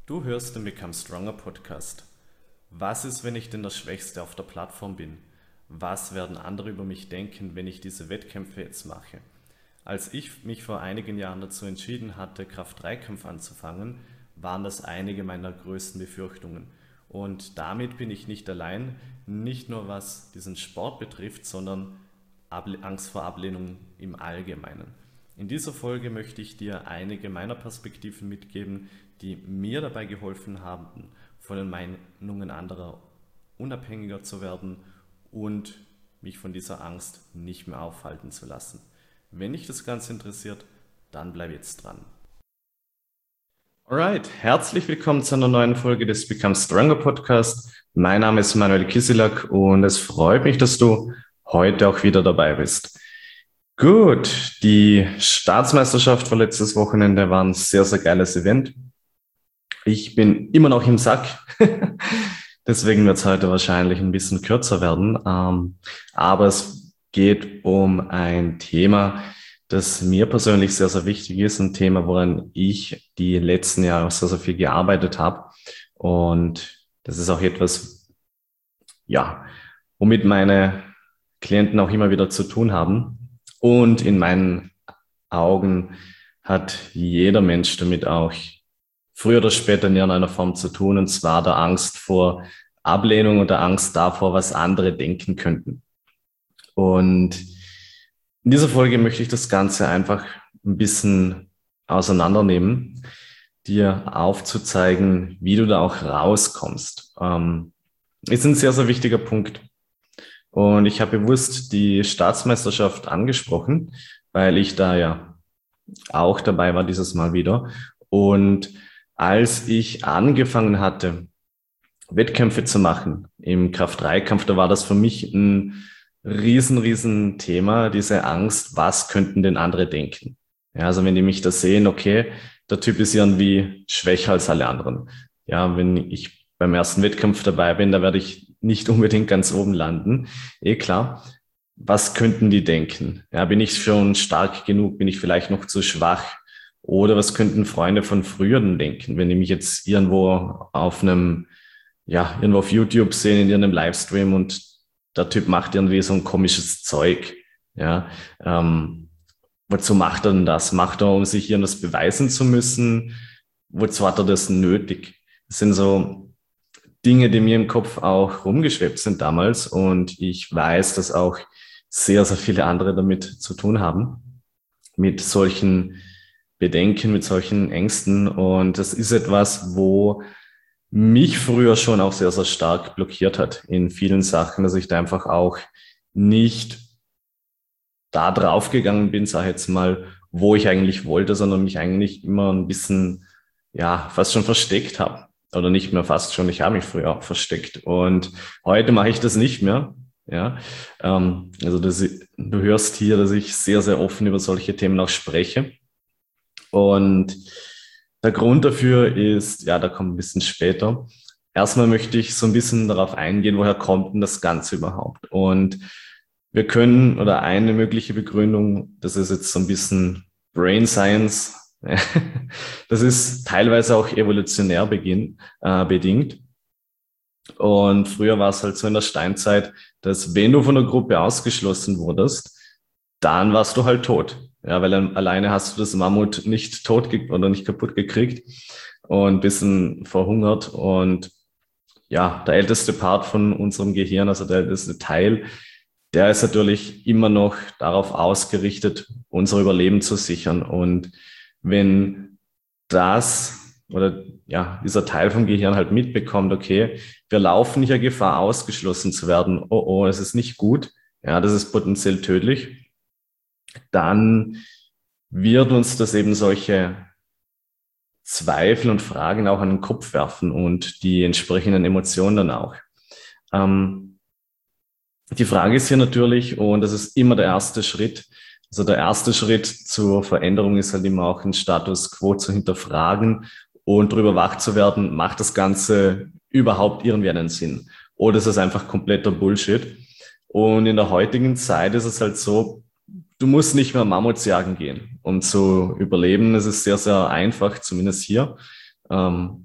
Du hörst den Become Stronger Podcast. Was ist, wenn ich denn der Schwächste auf der Plattform bin? Was werden andere über mich denken, wenn ich diese Wettkämpfe jetzt mache? Als ich mich vor einigen Jahren dazu entschieden hatte, Kraft-3-Kampf anzufangen, waren das einige meiner größten Befürchtungen. Und damit bin ich nicht allein, nicht nur was diesen Sport betrifft, sondern Angst vor Ablehnung im Allgemeinen. In dieser Folge möchte ich dir einige meiner Perspektiven mitgeben, die mir dabei geholfen haben, von den Meinungen anderer unabhängiger zu werden und mich von dieser Angst nicht mehr aufhalten zu lassen. Wenn dich das Ganze interessiert, dann bleib jetzt dran. Alright, herzlich willkommen zu einer neuen Folge des Become Stronger Podcast. Mein Name ist Manuel Kisilak und es freut mich, dass du heute auch wieder dabei bist. Gut, die Staatsmeisterschaft vor letztes Wochenende war ein sehr, sehr geiles Event. Ich bin immer noch im Sack, deswegen wird es heute wahrscheinlich ein bisschen kürzer werden. Aber es geht um ein Thema, das mir persönlich sehr, sehr wichtig ist. Ein Thema, woran ich die letzten Jahre sehr, sehr viel gearbeitet habe. Und das ist auch etwas, ja, womit meine Klienten auch immer wieder zu tun haben. Und in meinen Augen hat jeder Mensch damit auch früher oder später in irgendeiner Form zu tun, und zwar der Angst vor Ablehnung und der Angst davor, was andere denken könnten. Und in dieser Folge möchte ich das Ganze einfach ein bisschen auseinandernehmen, dir aufzuzeigen, wie du da auch rauskommst. Ist ein sehr, sehr wichtiger Punkt. Und ich habe bewusst die Staatsmeisterschaft angesprochen, weil ich da ja auch dabei war dieses Mal wieder. Und als ich angefangen hatte, Wettkämpfe zu machen im Kraft-3-Kampf, da war das für mich ein riesen Thema, diese Angst, was könnten denn andere denken? Ja, also wenn die mich da sehen, okay, der Typ ist irgendwie schwächer als alle anderen. Ja, wenn ich beim ersten Wettkampf dabei bin, da werde ich nicht unbedingt ganz oben landen. Klar. Was könnten die denken? Ja, bin ich schon stark genug? Bin ich vielleicht noch zu schwach? Oder was könnten Freunde von früher denn denken, wenn die mich jetzt irgendwo irgendwo auf YouTube sehen, in irgendeinem Livestream und der Typ macht irgendwie so ein komisches Zeug. Ja, wozu macht er denn das? Macht er, um sich irgendwas beweisen zu müssen? Wozu hat er das nötig? Das sind so Dinge, die mir im Kopf auch rumgeschwebt sind damals, und ich weiß, dass auch sehr, sehr viele andere damit zu tun haben, mit solchen Bedenken, mit solchen Ängsten, und das ist etwas, wo mich früher schon auch sehr, sehr stark blockiert hat in vielen Sachen, dass ich da einfach auch nicht da drauf gegangen bin, sag ich jetzt mal, wo ich eigentlich wollte, sondern mich eigentlich immer ein bisschen, ja, fast schon versteckt habe. Oder nicht mehr fast schon, ich habe mich früher auch versteckt. Und heute mache ich das nicht mehr. Ja, also du hörst hier, dass ich sehr, sehr offen über solche Themen auch spreche. Und der Grund dafür ist, ja, da kommt ein bisschen später. Erstmal möchte ich so ein bisschen darauf eingehen, woher kommt denn das Ganze überhaupt? Und wir können, oder eine mögliche Begründung, das ist jetzt so ein bisschen Brain Science, das ist teilweise auch evolutionär bedingt. Und früher war es halt so in der Steinzeit, dass wenn du von der Gruppe ausgeschlossen wurdest, dann warst du halt tot. Ja, weil alleine hast du das Mammut nicht oder nicht kaputt gekriegt und ein bisschen verhungert. Und ja, der älteste Part von unserem Gehirn, also der älteste Teil, der ist natürlich immer noch darauf ausgerichtet, unser Überleben zu sichern. Und wenn dieser Teil vom Gehirn halt mitbekommt, okay, wir laufen hier Gefahr, ausgeschlossen zu werden, oh, es ist nicht gut, ja, das ist potenziell tödlich, dann wird uns das eben solche Zweifel und Fragen auch an den Kopf werfen und die entsprechenden Emotionen dann auch. Die Frage ist hier natürlich, und das ist immer der erste Schritt, also der erste Schritt zur Veränderung ist halt immer auch den Status quo zu hinterfragen und darüber wach zu werden, macht das Ganze überhaupt irgendwie einen Sinn? Oder ist es einfach kompletter Bullshit? Und in der heutigen Zeit ist es halt so, du musst nicht mehr Mammuts jagen gehen, um zu überleben. Es ist sehr, sehr einfach, zumindest hier.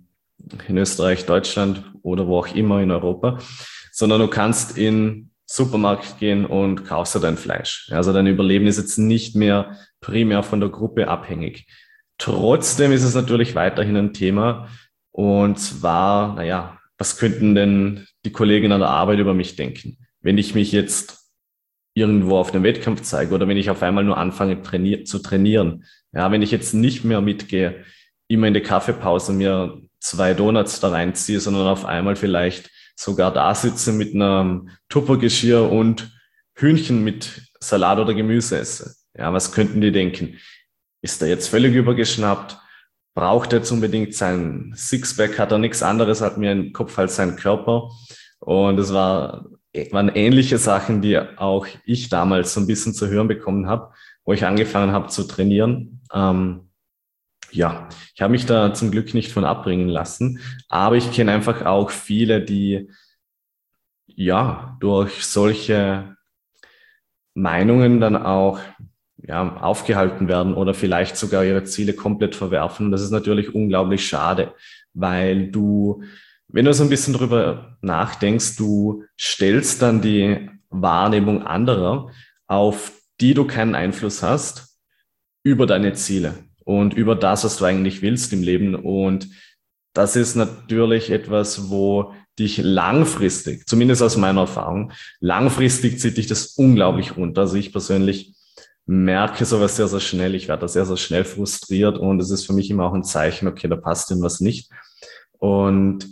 in Österreich, Deutschland oder wo auch immer in Europa, sondern du kannst in Supermarkt gehen und kaufst dir dein Fleisch. Also dein Überleben ist jetzt nicht mehr primär von der Gruppe abhängig. Trotzdem ist es natürlich weiterhin ein Thema. Und zwar, naja, was könnten denn die Kollegen an der Arbeit über mich denken, wenn ich mich jetzt irgendwo auf einem Wettkampf zeige oder wenn ich auf einmal nur anfange zu trainieren. Ja, wenn ich jetzt nicht mehr mitgehe, immer in der Kaffeepause mir 2 Donuts da reinziehe, sondern auf einmal vielleicht sogar da sitze mit einem Tuppergeschirr und Hühnchen mit Salat oder Gemüse esse. Ja, was könnten die denken? Ist er jetzt völlig übergeschnappt? Braucht er jetzt unbedingt sein Sixpack? Hat er nichts anderes, hat mir im Kopf als sein Körper? Und es waren ähnliche Sachen, die auch ich damals so ein bisschen zu hören bekommen habe, wo ich angefangen habe zu trainieren. Ja, ich habe mich da zum Glück nicht von abbringen lassen, aber ich kenne einfach auch viele, die ja durch solche Meinungen dann auch ja, aufgehalten werden oder vielleicht sogar ihre Ziele komplett verwerfen. Das ist natürlich unglaublich schade, weil du, wenn du so ein bisschen drüber nachdenkst, du stellst dann die Wahrnehmung anderer, auf die du keinen Einfluss hast, über deine Ziele und über das, was du eigentlich willst im Leben. Und das ist natürlich etwas, wo dich langfristig, zumindest aus meiner Erfahrung, langfristig zieht dich das unglaublich runter. Also ich persönlich merke sowas sehr, sehr schnell. Ich werde da sehr, sehr schnell frustriert und es ist für mich immer auch ein Zeichen, okay, da passt irgendwas nicht. Und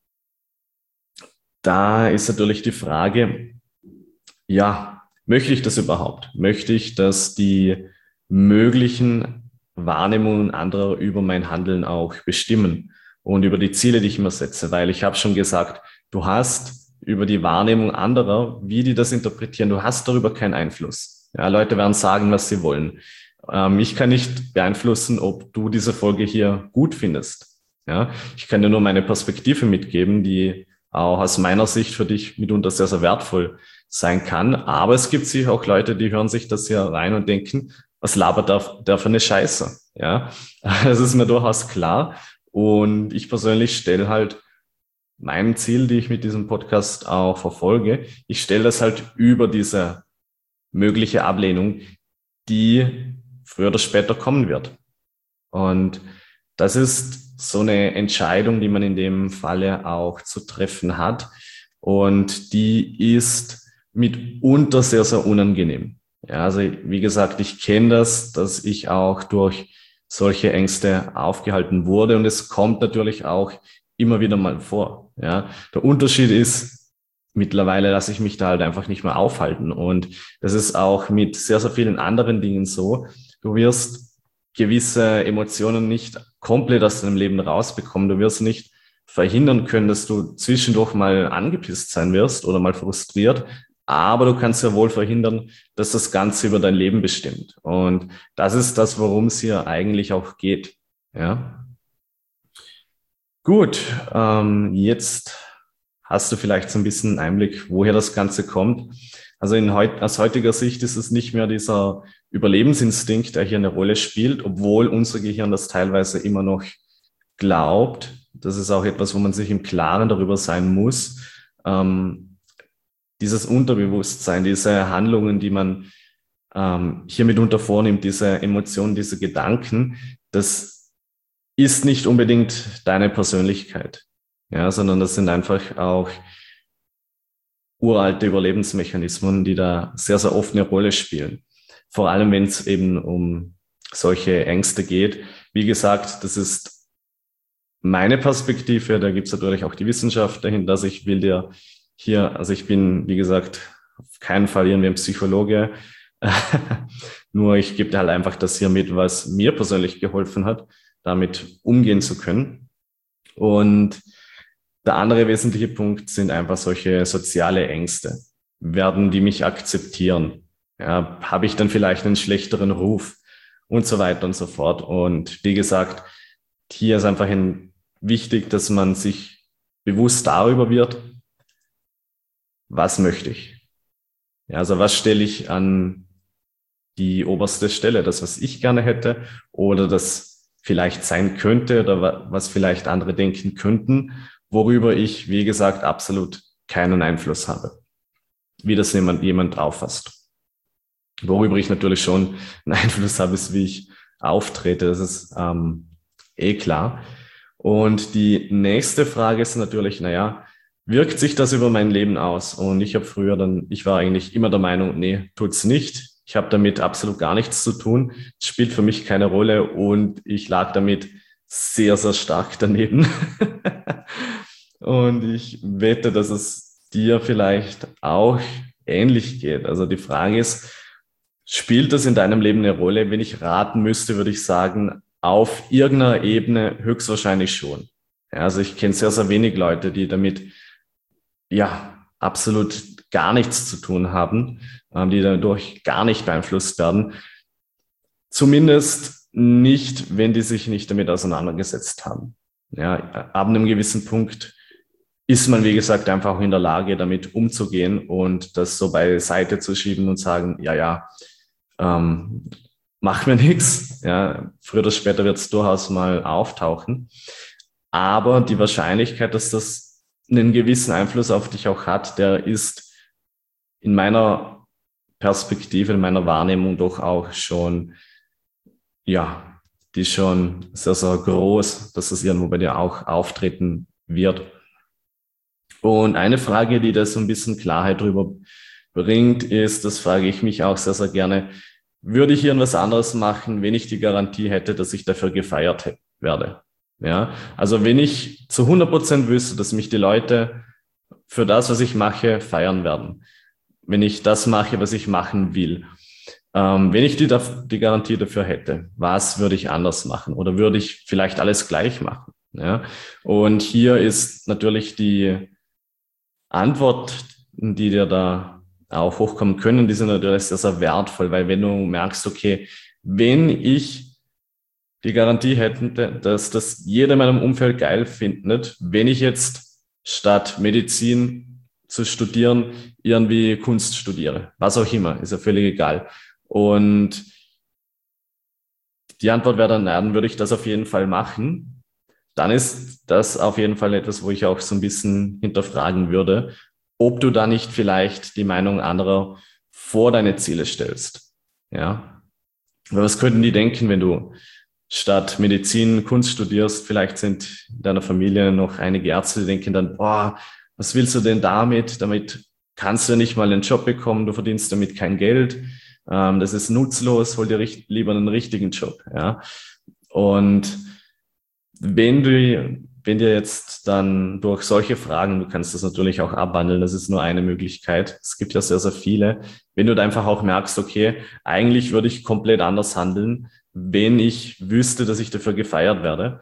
da ist natürlich die Frage, ja, möchte ich das überhaupt? Möchte ich, dass die möglichen Wahrnehmungen anderer über mein Handeln auch bestimmen und über die Ziele, die ich mir setze? Weil ich habe schon gesagt, du hast über die Wahrnehmung anderer, wie die das interpretieren, du hast darüber keinen Einfluss. Ja, Leute werden sagen, was sie wollen. Ich kann nicht beeinflussen, ob du diese Folge hier gut findest. Ja, ich kann dir nur meine Perspektive mitgeben, die auch aus meiner Sicht für dich mitunter sehr, sehr wertvoll sein kann. Aber es gibt sicher auch Leute, die hören sich das hier rein und denken, was labert der für eine Scheiße? Ja, das ist mir durchaus klar. Und ich persönlich stelle halt mein Ziel, die ich mit diesem Podcast auch verfolge, ich stelle das halt über diese mögliche Ablehnung, die früher oder später kommen wird. Und das ist so eine Entscheidung, die man in dem Falle auch zu treffen hat. Und die ist mitunter sehr, sehr unangenehm. Ja, also wie gesagt, ich kenne das, dass ich auch durch solche Ängste aufgehalten wurde. Und es kommt natürlich auch immer wieder mal vor. Ja, der Unterschied ist, mittlerweile lasse ich mich da halt einfach nicht mehr aufhalten. Und das ist auch mit sehr, sehr vielen anderen Dingen so. Du wirst gewisse Emotionen nicht komplett aus deinem Leben rausbekommen. Du wirst nicht verhindern können, dass du zwischendurch mal angepisst sein wirst oder mal frustriert. Aber du kannst ja wohl verhindern, dass das Ganze über dein Leben bestimmt. Und das ist das, worum es hier eigentlich auch geht. Ja. Gut, jetzt hast du vielleicht so ein bisschen Einblick, woher das Ganze kommt. Also aus heutiger Sicht ist es nicht mehr dieser Überlebensinstinkt, der hier eine Rolle spielt, obwohl unser Gehirn das teilweise immer noch glaubt. Das ist auch etwas, wo man sich im Klaren darüber sein muss. Dieses Unterbewusstsein, diese Handlungen, die man hier mitunter vornimmt, diese Emotionen, diese Gedanken, das ist nicht unbedingt deine Persönlichkeit, ja, sondern das sind einfach auch uralte Überlebensmechanismen, die da sehr, sehr oft eine Rolle spielen. Vor allem, wenn es eben um solche Ängste geht. Wie gesagt, das ist meine Perspektive, da gibt es natürlich auch die Wissenschaft dahinter. Also ich will dir hier, also ich bin, wie gesagt, auf keinen Fall irgendwie ein Psychologe. Nur ich gebe dir halt einfach das hier mit, was mir persönlich geholfen hat, damit umgehen zu können. Und der andere wesentliche Punkt sind einfach solche soziale Ängste. Werden die mich akzeptieren? Ja, habe ich dann vielleicht einen schlechteren Ruf? Und so weiter und so fort. Und wie gesagt, hier ist einfach wichtig, dass man sich bewusst darüber wird, was möchte ich? Ja, also was stelle ich an die oberste Stelle? Das, was ich gerne hätte oder das vielleicht sein könnte oder was vielleicht andere denken könnten, worüber ich, wie gesagt, absolut keinen Einfluss habe, wie das jemand auffasst. Worüber ich natürlich schon einen Einfluss habe, ist, wie ich auftrete. Das ist klar. Und die nächste Frage ist natürlich, naja, wirkt sich das über mein Leben aus? Und ich ich war eigentlich immer der Meinung, nee, tut's nicht. Ich habe damit absolut gar nichts zu tun. Es spielt für mich keine Rolle und ich lag damit sehr, sehr stark daneben. Und ich wette, dass es dir vielleicht auch ähnlich geht. Also die Frage ist, spielt das in deinem Leben eine Rolle? Wenn ich raten müsste, würde ich sagen, auf irgendeiner Ebene höchstwahrscheinlich schon. Ja, also ich kenne sehr, sehr wenig Leute, die damit ja absolut gar nichts zu tun haben, die dadurch gar nicht beeinflusst werden. Zumindest nicht, wenn die sich nicht damit auseinandergesetzt haben. Ja, ab einem gewissen Punkt ist man, wie gesagt, einfach auch in der Lage, damit umzugehen und das so beiseite zu schieben und sagen, ja, macht mir nichts. Ja, früher oder später wird es durchaus mal auftauchen. Aber die Wahrscheinlichkeit, dass das einen gewissen Einfluss auf dich auch hat, der ist in meiner Perspektive, in meiner Wahrnehmung doch auch schon, ja, die ist schon sehr, sehr groß, dass es irgendwo bei dir auch auftreten wird. Und eine Frage, die da so ein bisschen Klarheit drüber bringt, ist, das frage ich mich auch sehr, sehr gerne, würde ich irgendwas anderes machen, wenn ich die Garantie hätte, dass ich dafür gefeiert werde? Ja, also wenn ich zu 100% wüsste, dass mich die Leute für das, was ich mache, feiern werden, wenn ich das mache, was ich machen will, wenn ich die Garantie dafür hätte, was würde ich anders machen? Oder würde ich vielleicht alles gleich machen? Ja, und hier ist natürlich die Antwort, die dir da auch hochkommen können, die sind natürlich sehr, sehr wertvoll, weil wenn du merkst, okay, wenn ich die Garantie hätte, dass das jeder in meinem Umfeld geil findet, wenn ich jetzt statt Medizin zu studieren, irgendwie Kunst studiere, was auch immer, ist ja völlig egal. Und die Antwort wäre dann würde ich das auf jeden Fall machen. Dann ist das auf jeden Fall etwas, wo ich auch so ein bisschen hinterfragen würde, ob du da nicht vielleicht die Meinung anderer vor deine Ziele stellst. Ja. Aber was könnten die denken, wenn du statt Medizin Kunst studierst? Vielleicht sind in deiner Familie noch einige Ärzte, die denken dann, boah, was willst du denn damit? Damit kannst du nicht mal einen Job bekommen, du verdienst damit kein Geld. Das ist nutzlos, hol dir lieber einen richtigen Job. Ja. Und wenn dir jetzt dann durch solche Fragen, du kannst das natürlich auch abwandeln, das ist nur eine Möglichkeit. Es gibt ja sehr, sehr viele. Wenn du da einfach auch merkst, okay, eigentlich würde ich komplett anders handeln, wenn ich wüsste, dass ich dafür gefeiert werde,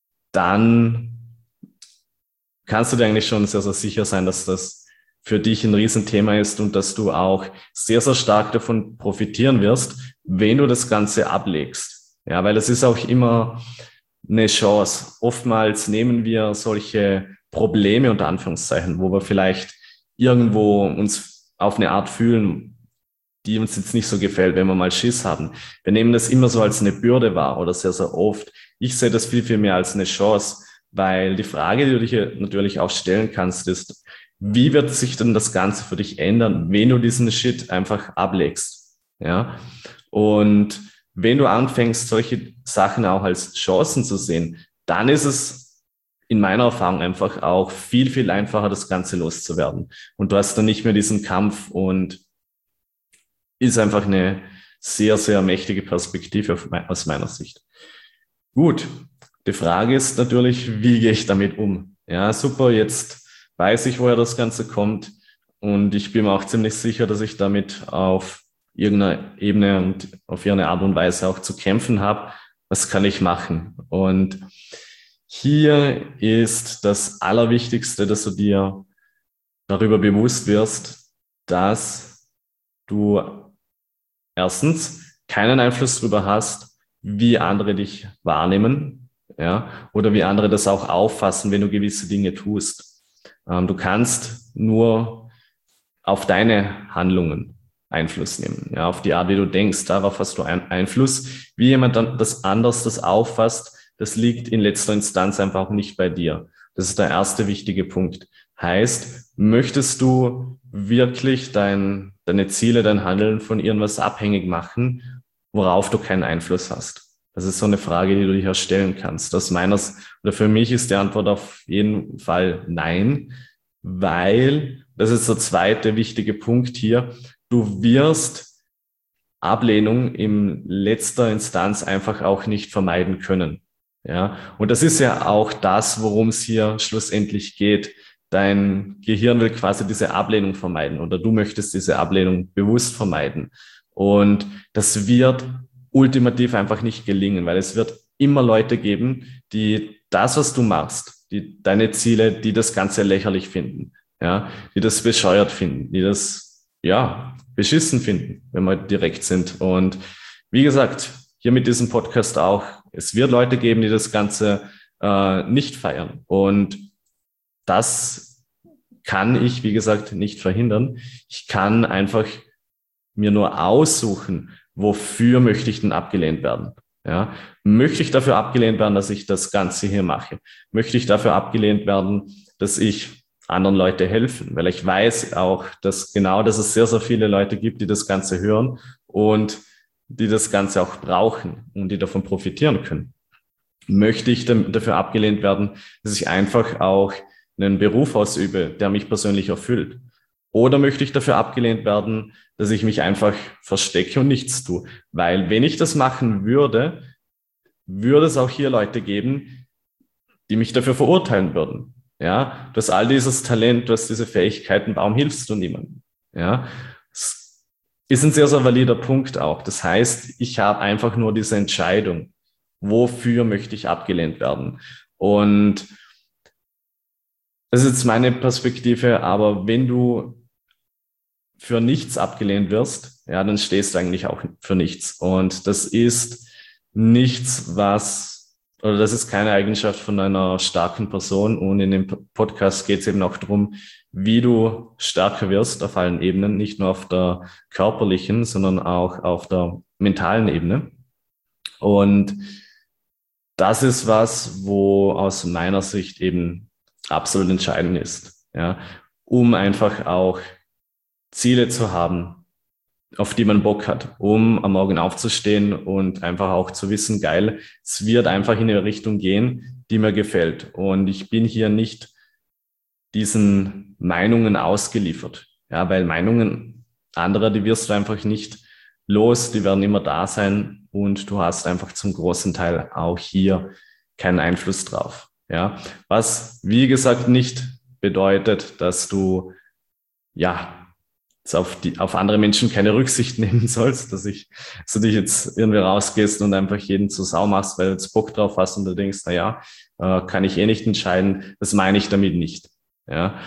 dann kannst du dir eigentlich schon sehr, sehr sicher sein, dass das für dich ein Riesenthema ist und dass du auch sehr, sehr stark davon profitieren wirst, wenn du das Ganze ablegst. Ja, weil es ist auch immer eine Chance. Oftmals nehmen wir solche Probleme unter Anführungszeichen, wo wir vielleicht irgendwo uns auf eine Art fühlen, die uns jetzt nicht so gefällt, wenn wir mal Schiss haben. Wir nehmen das immer so als eine Bürde wahr oder sehr, sehr oft. Ich sehe das viel, viel mehr als eine Chance, weil die Frage, die du dich natürlich auch stellen kannst, ist, wie wird sich denn das Ganze für dich ändern, wenn du diesen Shit einfach ablegst? Ja, und wenn du anfängst, solche Sachen auch als Chancen zu sehen, dann ist es in meiner Erfahrung einfach auch viel, viel einfacher, das Ganze loszuwerden. Und du hast dann nicht mehr diesen Kampf und ist einfach eine sehr, sehr mächtige Perspektive aus meiner Sicht. Gut, die Frage ist natürlich, wie gehe ich damit um? Ja, super, jetzt weiß ich, woher das Ganze kommt und ich bin mir auch ziemlich sicher, dass ich damit auf irgendeiner Ebene und auf irgendeine Art und Weise auch zu kämpfen habe. Was kann ich machen? Und hier ist das Allerwichtigste, dass du dir darüber bewusst wirst, dass du erstens keinen Einfluss darüber hast, wie andere dich wahrnehmen, ja, oder wie andere das auch auffassen, wenn du gewisse Dinge tust. Du kannst nur auf deine Handlungen Einfluss nehmen. Ja, auf die Art, wie du denkst, darauf hast du Einfluss. Wie jemand dann das anders das auffasst, das liegt in letzter Instanz einfach auch nicht bei dir. Das ist der erste wichtige Punkt. Heißt, möchtest du wirklich deine Ziele, dein Handeln von irgendwas abhängig machen, worauf du keinen Einfluss hast? Das ist so eine Frage, die du dir stellen kannst. Oder für mich ist die Antwort auf jeden Fall nein, weil, das ist der zweite wichtige Punkt hier, du wirst Ablehnung in letzter Instanz einfach auch nicht vermeiden können. Ja, und das ist ja auch das, worum es hier schlussendlich geht. Dein Gehirn will quasi diese Ablehnung vermeiden oder du möchtest diese Ablehnung bewusst vermeiden. Und das wird ultimativ einfach nicht gelingen, weil es wird immer Leute geben, die das, was du machst, die deine Ziele, die das Ganze lächerlich finden, ja, die das bescheuert finden, die das, ja, beschissen finden, wenn wir direkt sind. Und wie gesagt, hier mit diesem Podcast auch, es wird Leute geben, die das Ganze nicht feiern. Und das kann ich, wie gesagt, nicht verhindern. Ich kann einfach mir nur aussuchen, wofür möchte ich denn abgelehnt werden. Ja, möchte ich dafür abgelehnt werden, dass ich das Ganze hier mache? Möchte ich dafür abgelehnt werden, dass ich anderen Leute helfen? Weil ich weiß auch, dass es sehr, sehr viele Leute gibt, die das Ganze hören und die das Ganze auch brauchen und die davon profitieren können. Möchte ich dafür abgelehnt werden, dass ich einfach auch einen Beruf ausübe, der mich persönlich erfüllt? Oder möchte ich dafür abgelehnt werden, dass ich mich einfach verstecke und nichts tue? Weil wenn ich das machen würde, würde es auch hier Leute geben, die mich dafür verurteilen würden. Ja, du hast all dieses Talent, du hast diese Fähigkeiten, warum hilfst du niemandem? Ja, das ist ein sehr, sehr valider Punkt auch. Das heißt, ich habe einfach nur diese Entscheidung, wofür möchte ich abgelehnt werden? Und das ist jetzt meine Perspektive, aber wenn du für nichts abgelehnt wirst, ja, dann stehst du eigentlich auch für nichts. Und das ist nichts, das ist keine Eigenschaft von einer starken Person. Und in dem Podcast geht es eben auch darum, wie du stärker wirst auf allen Ebenen, nicht nur auf der körperlichen, sondern auch auf der mentalen Ebene. Und das ist was, wo aus meiner Sicht eben absolut entscheidend ist, ja, um einfach auch Ziele zu haben, auf die man Bock hat, um am Morgen aufzustehen und einfach auch zu wissen, geil, es wird einfach in eine Richtung gehen, die mir gefällt. Und ich bin hier nicht diesen Meinungen ausgeliefert, ja, weil Meinungen anderer, die wirst du einfach nicht los, die werden immer da sein und du hast einfach zum großen Teil auch hier keinen Einfluss drauf, ja. Was, wie gesagt, nicht bedeutet, dass du, ja, auf andere Menschen keine Rücksicht nehmen sollst, dass du dich jetzt irgendwie rausgehst und einfach jeden zur Sau machst, weil du jetzt Bock drauf hast und du denkst, na ja, kann ich eh nicht entscheiden. Das meine ich damit nicht. Ja,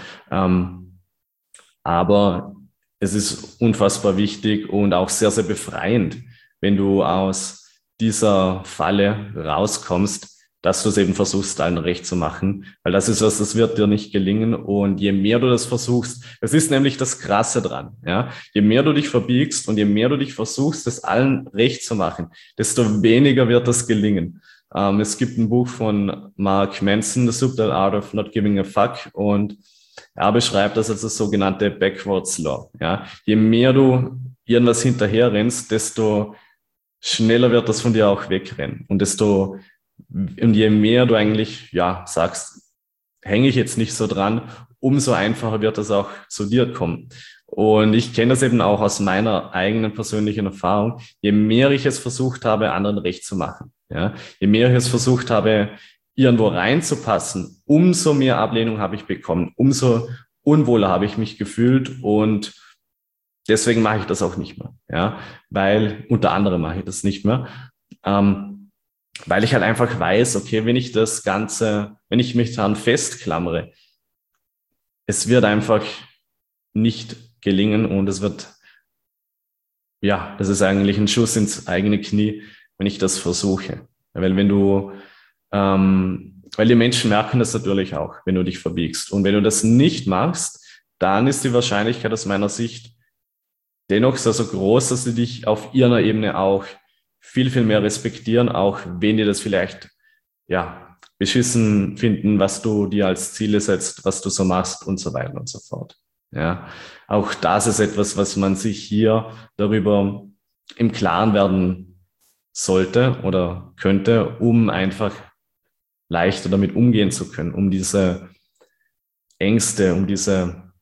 aber es ist unfassbar wichtig und auch sehr, sehr befreiend, wenn du aus dieser Falle rauskommst, dass du es eben versuchst, allen recht zu machen. Weil das ist was, das wird dir nicht gelingen. Und je mehr du das versuchst, das ist nämlich das Krasse dran, ja. Je mehr du dich verbiegst und je mehr du dich versuchst, es allen recht zu machen, desto weniger wird das gelingen. Es gibt ein Buch von Mark Manson, The Subtle Art of Not Giving a Fuck, und er beschreibt das als das sogenannte Backwards Law, ja. Je mehr du irgendwas hinterher rennst, desto schneller wird das von dir auch wegrennen. Und je mehr du eigentlich, ja, sagst, hänge ich jetzt nicht so dran, umso einfacher wird das auch zu dir kommen. Und ich kenne das eben auch aus meiner eigenen persönlichen Erfahrung. Je mehr ich es versucht habe, anderen recht zu machen, ja, je mehr ich es versucht habe, irgendwo reinzupassen, umso mehr Ablehnung habe ich bekommen, umso unwohler habe ich mich gefühlt, und deswegen mache ich das auch nicht mehr, ja, weil unter anderem mache ich das nicht mehr, weil ich halt einfach weiß, okay, wenn ich mich daran festklammere, es wird einfach nicht gelingen und das ist eigentlich ein Schuss ins eigene Knie, wenn ich das versuche. Weil weil die Menschen merken das natürlich auch, wenn du dich verbiegst. Und wenn du das nicht machst, dann ist die Wahrscheinlichkeit aus meiner Sicht dennoch sehr, so groß, dass sie dich auf ihrer Ebene auch viel, viel mehr respektieren, auch wenn die das vielleicht, ja, beschissen finden, was du dir als Ziele setzt, was du so machst und so weiter und so fort. Ja, auch das ist etwas, was man sich hier darüber im Klaren werden sollte oder könnte, um einfach leichter damit umgehen zu können, um diese Ängste, um diese,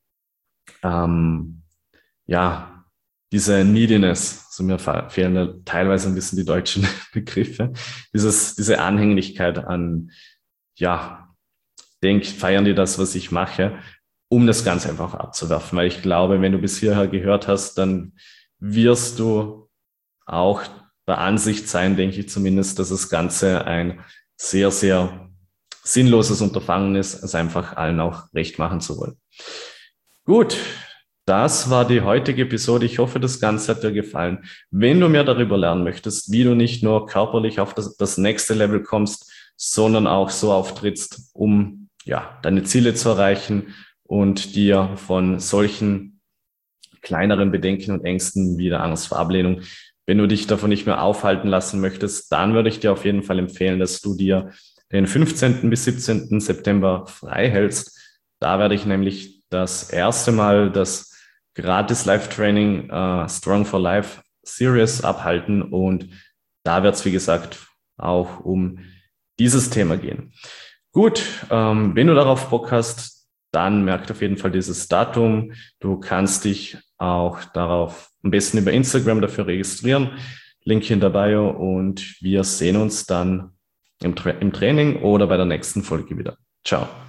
ja, diese Neediness, also mir fehlen da teilweise ein bisschen die deutschen Begriffe, diese Anhänglichkeit an, ja, feiern die das, was ich mache, um das Ganze einfach abzuwerfen. Weil ich glaube, wenn du bis hierher gehört hast, dann wirst du auch der Ansicht sein, denke ich zumindest, dass das Ganze ein sehr, sehr sinnloses Unterfangen ist, es einfach allen auch recht machen zu wollen. Gut, das war die heutige Episode. Ich hoffe, das Ganze hat dir gefallen. Wenn du mehr darüber lernen möchtest, wie du nicht nur körperlich auf das nächste Level kommst, sondern auch so auftrittst, um ja, deine Ziele zu erreichen und dir von solchen kleineren Bedenken und Ängsten wie der Angst vor Ablehnung, wenn du dich davon nicht mehr aufhalten lassen möchtest, dann würde ich dir auf jeden Fall empfehlen, dass du dir den 15. bis 17. September frei hältst. Da werde ich nämlich das erste Mal das gratis Live-Training Strong for Life Series abhalten und da wird es, wie gesagt, auch um dieses Thema gehen. Gut, wenn du darauf Bock hast, dann merkt auf jeden Fall dieses Datum. Du kannst dich auch darauf am besten über Instagram dafür registrieren. Link hier in der Bio und wir sehen uns dann im Training oder bei der nächsten Folge wieder. Ciao.